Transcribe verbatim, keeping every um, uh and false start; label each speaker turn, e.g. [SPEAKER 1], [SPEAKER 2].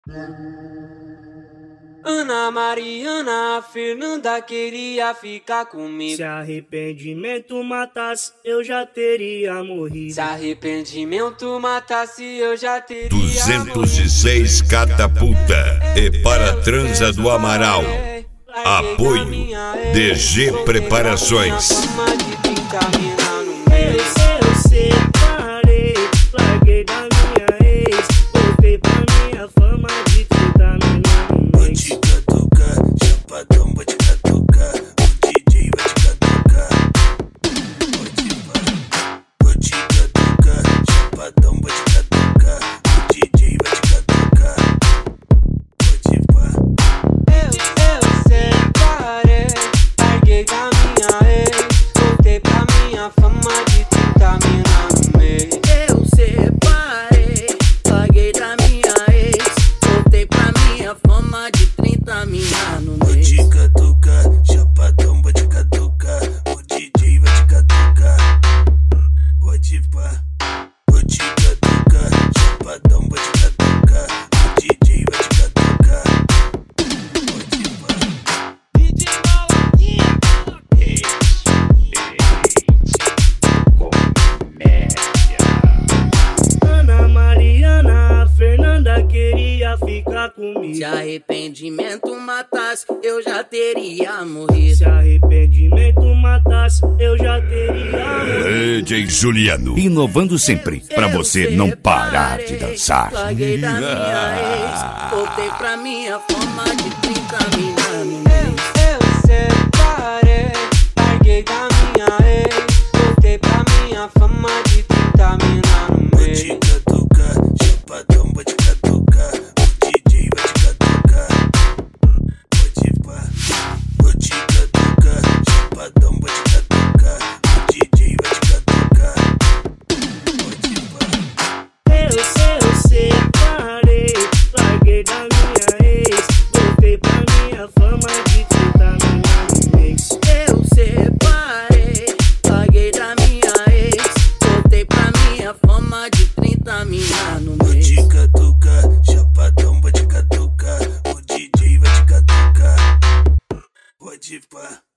[SPEAKER 1] Ana Mariana, Fernanda queria ficar comigo.
[SPEAKER 2] Se arrependimento matasse, eu já teria morrido.
[SPEAKER 1] Se arrependimento matasse, eu já teria
[SPEAKER 3] duzentos e seis Catapulta e para transa do Amaral. Apoio D G Preparações.
[SPEAKER 2] Eu separei, larguei da minha ex, voltei pra minha fama de trinta mina no mês.
[SPEAKER 4] Vou te catucar, chapadão, vou te catucar, o D J vai te catucar. Vou te catucar, chapadão, vou te catucar, o D J vai te catucar. Pode pá.
[SPEAKER 1] Eu, eu separei, larguei da minha ex, voltei pra minha fama de trinta mina no mês.
[SPEAKER 5] Eu separei, larguei da minha ex, voltei pra minha fama de trinta mina no
[SPEAKER 4] Vou
[SPEAKER 5] mês.
[SPEAKER 4] te catucar, chapadão, vou te catucar, o D J vai te catucar. Pode pá. Vou te catucar, chapadão, vou te catucar, o D J vai te catucar. Pode pá.
[SPEAKER 1] D J Malaquinha.
[SPEAKER 2] Ana Mariana, Fernanda queria ficar comigo.
[SPEAKER 5] Se arrependimento matasse, eu já teria morrido.
[SPEAKER 2] Se arrependimento matasse, eu já teria morrido.
[SPEAKER 3] D J Juliano, inovando sempre pra você não parar de dançar.
[SPEAKER 5] Larguei da minha ex, voltei pra minha fama de trinta mina no mês.
[SPEAKER 1] Eu separei, larguei da minha ex, voltei pra minha fama de trinta mina no
[SPEAKER 4] Vou
[SPEAKER 1] mês.
[SPEAKER 4] te catucar, chapadão, vou te catucar, o D J vai te catucar. Pode pá. Vou te catucar, chapadão, vou te catucar, o D J vai te catucar. Pode pá.
[SPEAKER 2] Eu, eu separei, larguei da minha ex, voltei pra minha fama de trinta mina no mês.
[SPEAKER 5] Eu separei, larguei da minha ex, voltei pra minha fama de trinta mina no
[SPEAKER 4] Vou
[SPEAKER 5] mês.
[SPEAKER 4] te catucar, chapadão, vou te catucar, o D J vai te catucar. Pode pá.